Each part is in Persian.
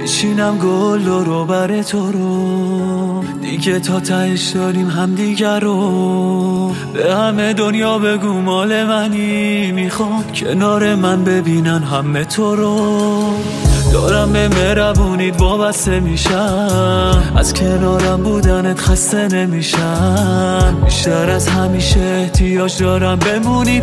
میچینم گل رو بر تو رو، دیگه تا تهش داریم هم دیگر رو. به همه دنیا بگو مال منی، میخوام کنار من ببینن همه تو رو. دارم به مهربونیت وابسته میشم، از کنارم بودنت خسته نمیشم. بیشتر از همیشه احتیاج دارم بمونی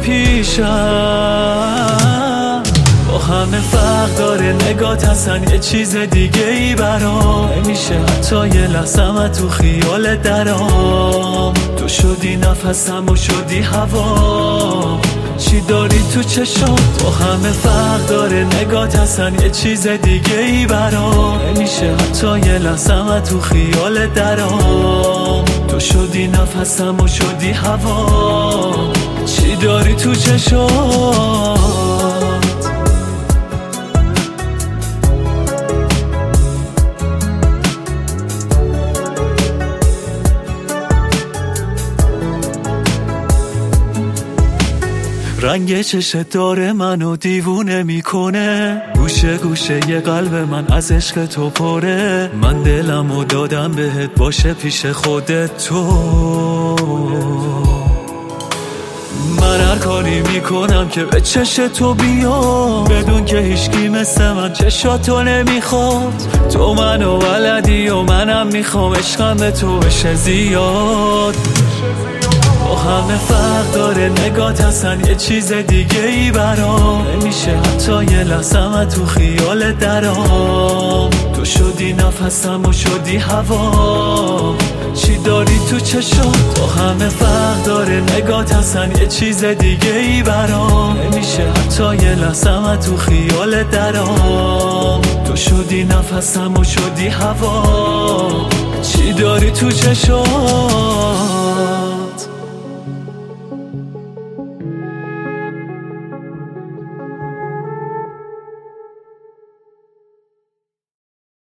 پیشم. با همه فرق داره نگات هستن یه چیز دیگه ای برام. نمیشه حتی یه لحظه تو خیال درام. تو شدی نفسم و شدی هوا، چی داری تو چشات؟ با همه فرق داره نگات هستن یه چیز دیگه ای برام. نمیشه حتی یه لحظه تو خیال درام. تو شدی نفسم و شدی هوا، چی داری تو چشات؟ رنگ چشت داره منو دیوونه میکنه، گوشه گوشه یه قلب من از عشق تو پره. من دلمو دادم بهت باشه پیش خودت تو. من هر کاری میکنم که به چش تو بیام، بدون که هیچکی مثل من چشاتو نمیخواد. تو منو ولدی و منم میخوام عشقم به تو بشه زیاد. با همه فرق داره نگات هستن یه چیز دیگه ای برام. نمیشه حتی یه لحظه تو خیال درام. تو شدی نفسم و شدی هوا، چی داری تو چشات؟ با همه فرق داره نگات هستن یه چیز دیگه ای برام. نمیشه حتی یه لحظه تو خیال درام. تو شدی نفسم و شدی هوا، چی داری تو چشات؟